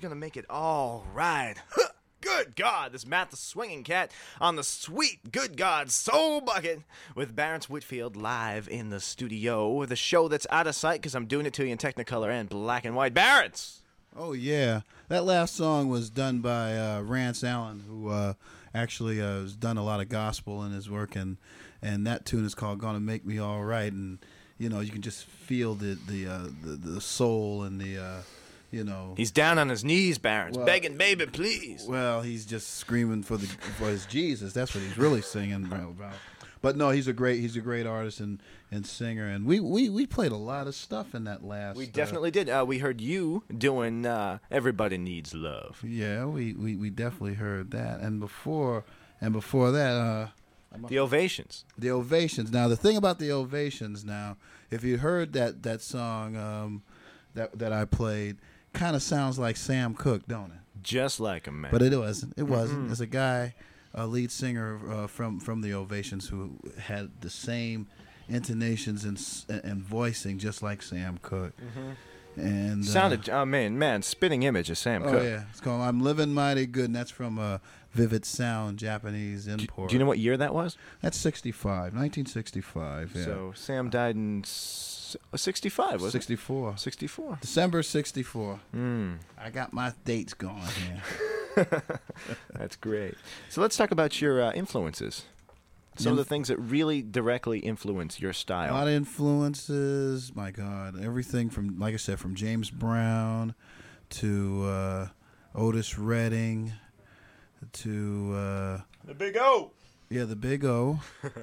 gonna make it all right. Good God, this Matt the Swinging Cat on the sweet Good God Soul Bucket with Barrence Whitfield live in the studio. The show that's out of sight because I'm doing it to you in Technicolor and black and white. Barrence! Oh, yeah. That last song was done by Rance Allen, who actually has done a lot of gospel in his work, and that tune is called Gonna Make Me All Right, and, you know, you can just feel the soul and the... He's down on his knees, Barrence, begging, baby, please. Well, he's just screaming for his Jesus. That's what he's really singing about. But no, he's a great artist and singer, and we played a lot of stuff in that last. We definitely did. We heard you doing "Everybody Needs Love." Yeah, we definitely heard that, and before that, the Ovations. The Ovations. Now, the thing about the Ovations, now, if you heard that song that I played. Kind of sounds like Sam Cooke, don't it? Just like him, man. But it wasn't. It wasn't. There's a guy, a lead singer from the Ovations, who had the same intonations and voicing, just like Sam Cooke. And sounded, man, spitting image of Sam Cooke. Oh yeah, it's called "I'm Living Mighty Good," and that's from Vivid Sound, Japanese import. Do you know what year that was? That's 1965. Yeah. So Sam died in 65, was 64. it? 64. December 64. I got my dates going here. That's great. So let's talk about your influences. Some of the things that really directly influence your style. A lot of influences. My God, everything from, like I said, from James Brown to Otis Redding to the Big O. Yeah, the Big O.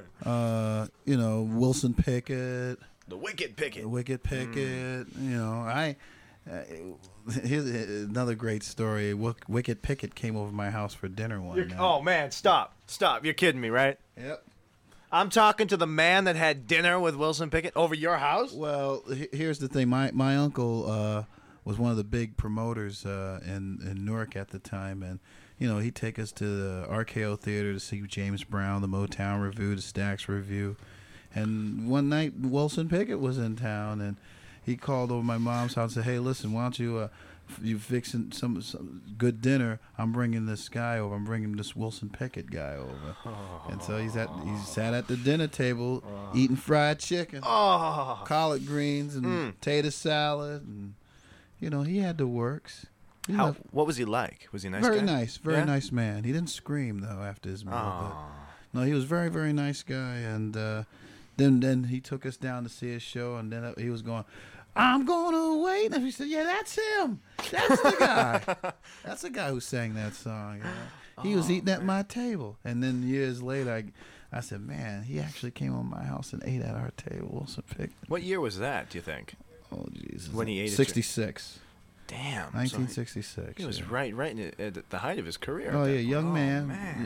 Wilson Pickett. The Wicked Pickett. Here's another great story. Wicked Pickett came over my house for dinner one night. Oh, man, stop. You're kidding me, right? Yep. I'm talking to the man that had dinner with Wilson Pickett over your house? Well, here's the thing. My uncle was one of the big promoters in Newark at the time, and he'd take us to the RKO Theater to see James Brown, the Motown Revue, the Stax Revue. And one night, Wilson Pickett was in town, and he called over my mom's house and said, "Hey, listen, why don't you fixing some good dinner? I'm bringing this guy over. I'm bringing this Wilson Pickett guy over." And so he sat at the dinner table eating fried chicken, collard greens, and potato salad, and he had the works. What was he like? Was he a nice very guy? Nice, very nice man. He didn't scream though after his meal. But no, he was very, very nice guy, and. Then he took us down to see his show, and then he was going, "I'm going to wait." And we said, "Yeah, that's him. That's the guy. That's the guy who sang that song." He was eating at my table. And then years later, I said, "Man, he actually came on my house and ate at our table." Wilson Pickett. What year was that, do you think? Oh, Jesus. When he ate 66. Damn. 1966. He was right at the height of his career. Oh, yeah, young man.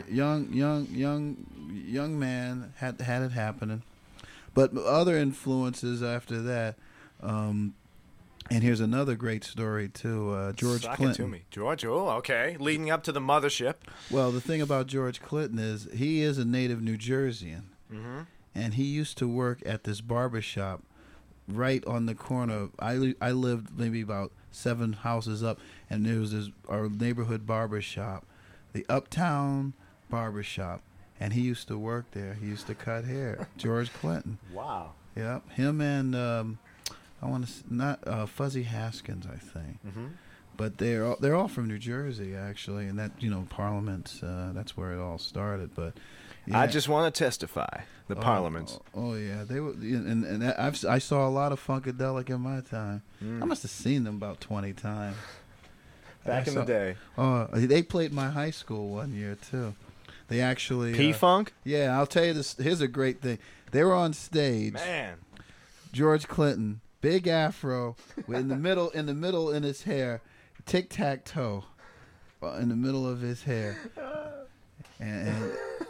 Young man had it happening. But other influences after that, and here's another great story too. George Clinton. To me. George, okay. Leading up to the mothership. Well, the thing about George Clinton is he is a native New Jerseyan, and he used to work at this barber shop right on the corner. I lived maybe about 7 houses up, and there was our neighborhood barber shop, the Uptown Barber Shop. And he used to work there. He used to cut hair. George Clinton. Wow. Yep. Him and Fuzzy Haskins, I think. But they're all from New Jersey, actually, and that Parliament. That's where it all started. But yeah. I just want to testify the Parliaments. Oh yeah, they were, and I saw a lot of Funkadelic in my time. I must have seen them about 20 times. Back in the day. Oh, they played my high school one year too. They actually P-Funk? Yeah, I'll tell you this. Here's a great thing. They were on stage. Man, George Clinton, big afro, in the middle in his hair, tic-tac-toe, in the middle of his hair, and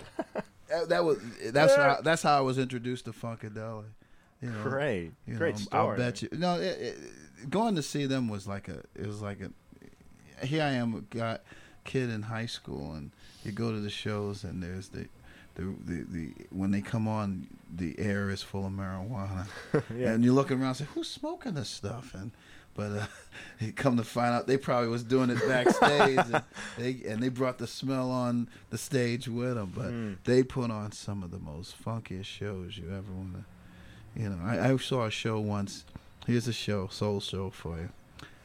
that's how I was introduced to Funkadelic. Great story. I'll bet you. No, going to see them was here I am, kid in high school, and you go to the shows, and there's the the when they come on, the air is full of marijuana, Yeah. and you look around and say, who's smoking this stuff? But you come to find out they probably was doing it backstage, and they brought the smell on the stage with them. But they put on some of the most funkiest shows you ever want to. You know, I saw a show once. Here's a show, soul show for you.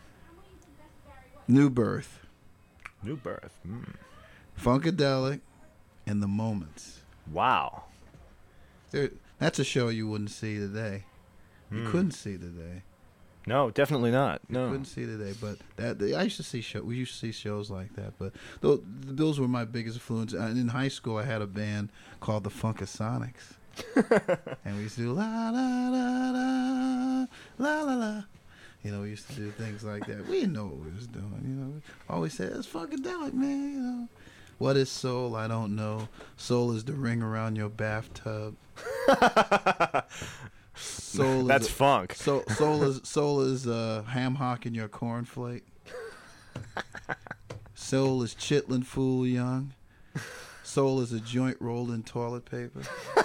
New Birth, New Birth. Funkadelic, and The Moments. Wow. That's a show you wouldn't see today. You couldn't see today. No, definitely not. No. Couldn't see today, but I used to see we used to see shows like that. But those were my biggest influence. And in high school, I had a band called the Funkasonics, and we used to do la la la la la la la. You know, we used to do things like that. We didn't know what we was doing. You know, we always said it's Funkadelic, man. You know, what is soul? I don't know. Soul is the ring around your bathtub. Soul That's funk. Soul is ham hock in your cornflake. Soul is chitlin' fool young. Soul is a joint rolled in toilet paper.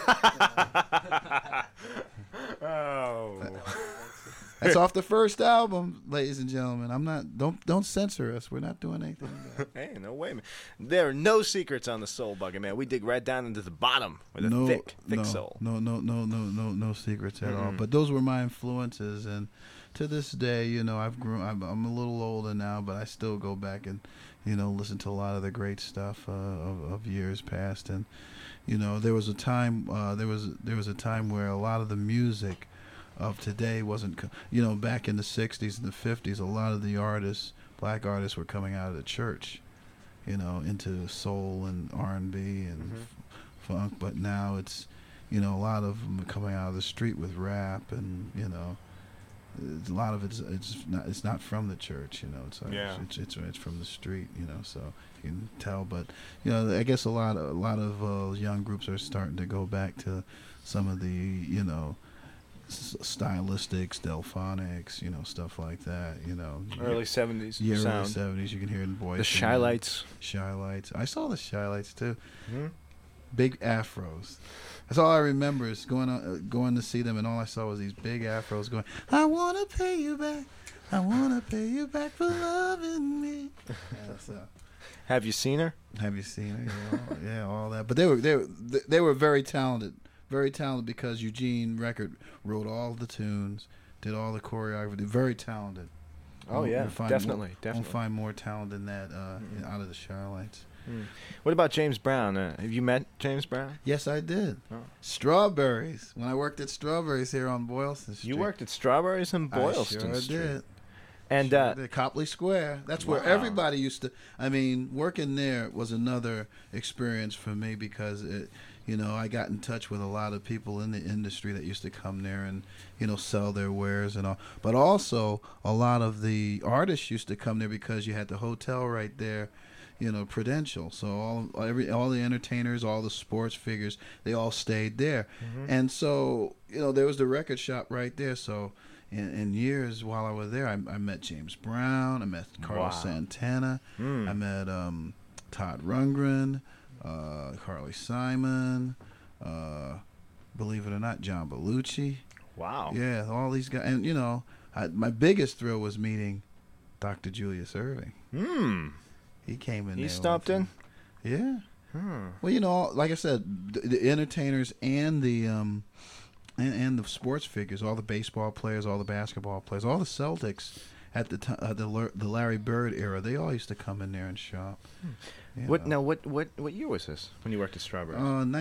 Oh. That's off the first album, ladies and gentlemen. I'm not. Don't censor us. We're not doing anything. Hey, no way, man. There are no secrets on the Soul Bucket, man. We dig right down into the bottom with a thick soul. No secrets at all. But those were my influences, and to this day, you know, I've grown. I'm a little older now, but I still go back and, you know, listen to a lot of the great stuff of years past. And, you know, there was a time. There was a time where a lot of the music of today wasn't, you know, back in the 60s and the 50s, a lot of the artists, black artists, were coming out of the church, you know, into soul and R&B and funk. But now it's, you know, a lot of them are coming out of the street with rap, and, you know, a lot of it's not from the church, you know. It's like, it's from the street, you know. So you can tell, but, you know, I guess a lot of young groups are starting to go back to some of the, you know, stylistics, Delphonics, you know, stuff like that, you know. Early 70s sound. Early 70s, you can hear it in voice. The Shy-Lights. Shy-Lights. I saw the Shy-Lights too. Big afros. That's all I remember is going to see them, and all I saw was these big afros going, I want to pay you back. I want to pay you back for loving me. Have you seen her? Have you seen her? Yeah, all that. But they were very talented. Very talented, because Eugene Record wrote all the tunes, did all the choreography. Very talented. Oh, yeah, definitely. Don't find more talent than that out of the Shy-Lights. What about James Brown? Have you met James Brown? Yes, I did. Oh. Strawberries. When I worked at Strawberries here on Boylston Street. You worked at Strawberries in Boylston I Street. did. And Copley Square. That's where everybody used to. I mean, working there was another experience for me, because it, you know, I got in touch with a lot of people in the industry that used to come there and, you know, sell their wares and all. But also, a lot of the artists used to come there because you had the hotel right there, you know, Prudential. So all the entertainers, all the sports figures, they all stayed there. And so, you know, there was the record shop right there. So in years while I was there, I met James Brown, I met Carlos Santana, I met Todd Rundgren, Carly Simon, believe it or not, John Belushi. Wow. Yeah, all these guys. And, you know, my biggest thrill was meeting Dr. Julius Erving. He came in. He stopped in? Yeah. Well, you know, like I said, the entertainers and the and the sports figures, all the baseball players, all the basketball players, all the Celtics at the Larry Bird era, they all used to come in there and shop. What year was this when you worked at Strawberries?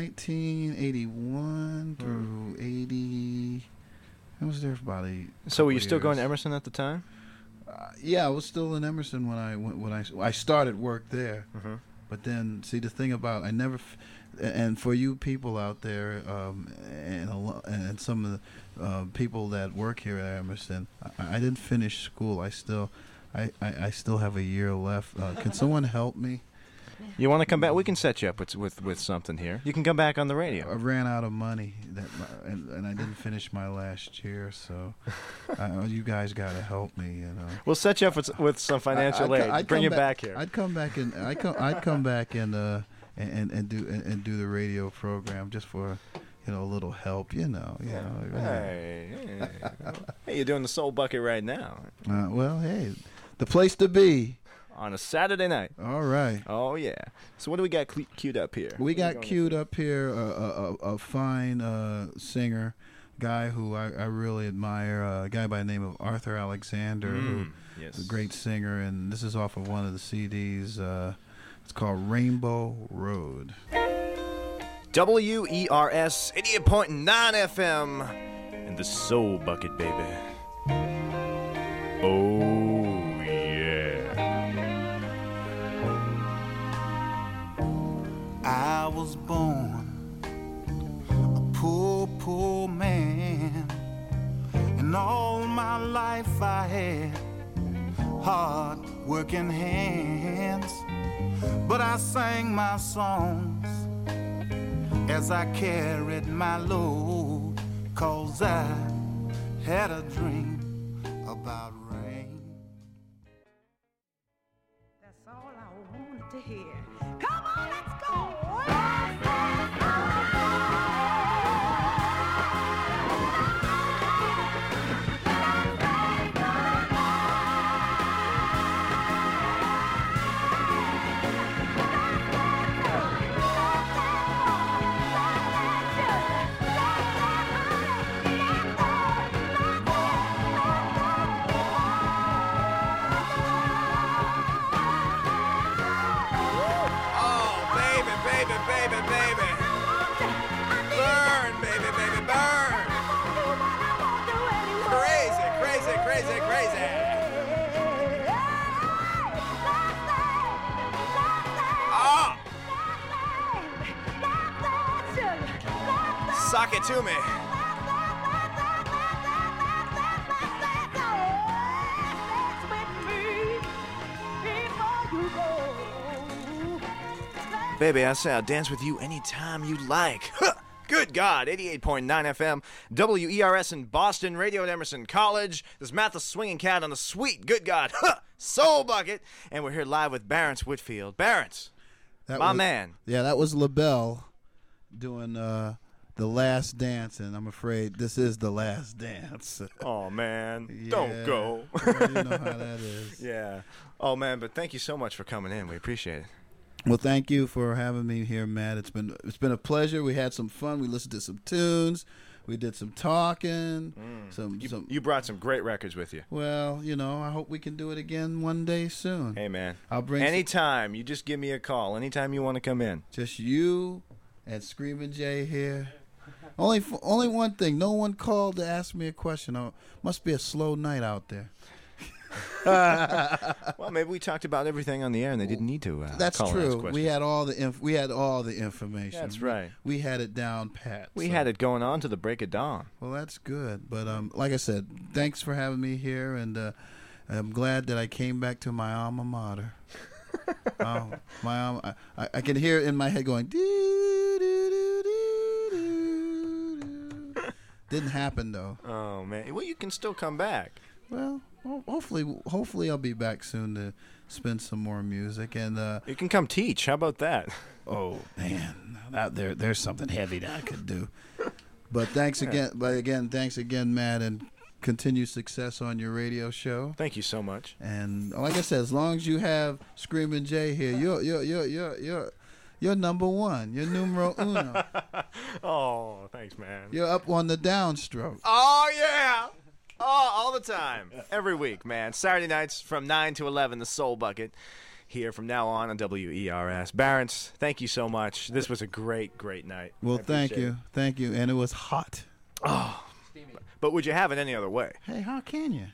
1981 through 80. I was there for about So were you still going to Emerson at the time? Yeah, I was still in Emerson when I started work there. But then, see, the thing about and for you people out there, and some of the people that work here at Emerson, I didn't finish school. I still have a year left. Can someone help me? You want to come back? We can set you up with something here. You can come back on the radio. I ran out of money, and I didn't finish my last year, so you guys got to help me. You know, we'll set you up with some financial aid. Bring you back here. I'd come back and and do the radio program just for a little help. Hey, you're doing the Soul Bucket right now. Well, hey, the place to be. On a Saturday night. All right. Oh, yeah. So what do we got queued up here? We got queued up here a fine singer, guy who I really admire, a guy by the name of Arthur Alexander, who is a great singer, and this is off of one of the CDs. It's called Rainbow Road. WERS 88.9 FM and the Soul Bucket, baby. Oh, yeah. I was born a poor, poor man, and all my life I had hard working hands, but I sang my songs as I carried my load, 'cause I had a dream about rain. That's all I wanted to hear. Come on, let's go! Sock it to me. Baby, I say I'll dance with you anytime you like. Good God, 88.9 FM, WERS in Boston, Radio at Emerson College. This is Matt the Swinging Cat on the sweet, good God, Soul Bucket. And we're here live with Barrence Whitfield. Barrence, my man. Yeah, that was LaBelle doing The Last Dance, and I'm afraid this is The Last Dance. Oh, man, Yeah. don't go. Well, you know how that is. Yeah. Oh, man, but thank you so much for coming in. We appreciate it. Well, thank you for having me here, Matt. It's been a pleasure. We had some fun. We listened to some tunes. We did some talking. You brought some great records with you. Well, I hope we can do it again one day soon. Hey, man. I'll bring anytime. You just give me a call. Anytime you want to come in. Just you and Screamin' Jay here. Only one thing. No one called to ask me a question. Oh, must be a slow night out there. Well, maybe we talked about everything on the air, and they didn't need to. That's call and ask true. questions. We had all the information. That's right. We had it down pat. We had it going on to the break of dawn. Well, that's good. But like I said, thanks for having me here, and I'm glad that I came back to my alma mater. I can hear it in my head going. Doo, doo, doo, doo, doo. Didn't happen though. Oh man. Well, you can still come back. Well, hopefully I'll be back soon to spin some more music, and you can come teach. How about that? Oh man, there's something heavy that I could do. But thanks again. Thanks again, Matt, and continue success on your radio show. Thank you so much. And like I said, as long as you have Screamin' Jay here, you're number one. You're numero uno. Oh, thanks, man. You're up on the downstroke. Oh yeah. Oh, all the time. Every week, man. Saturday nights from 9 to 11, the Soul Bucket. Here from now on WERS. Barrence, thank you so much. This was a great, great night. Well, thank you. Thank you. And it was hot. Oh. But would you have it any other way? Hey, how can you?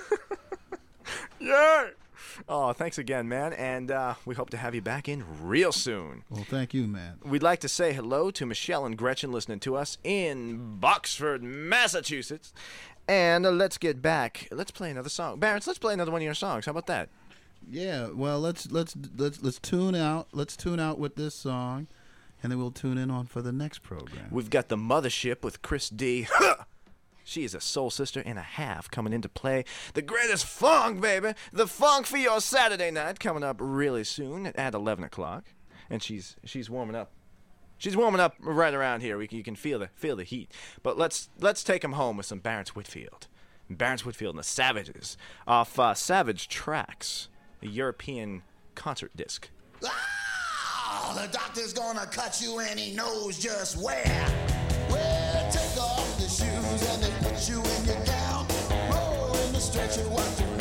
Yeah. Oh, thanks again, man. And we hope to have you back in real soon. Well, thank you, man. We'd like to say hello to Michelle and Gretchen listening to us in Boxford, Massachusetts. And let's get back. Let's play another song. Barrence, let's play another one of your songs. How about that? Yeah, well, let's tune out. Let's tune out with this song, and then we'll tune in on for the next program. We've got The Mothership with Chris D. She is a soul sister and a half coming in to play the greatest funk, baby. The funk for your Saturday night coming up really soon at 11 o'clock. and she's warming up. She's warming up right around here. You can feel the heat. But let's take him home with some Barrence Whitfield. Barrence Whitfield and the Savages off Savage Tracks, a European concert disc. Ah, the doctor's gonna cut you and he knows just where. Well, take off the shoes and they put you in your gown. Roll in the stretcher, watch the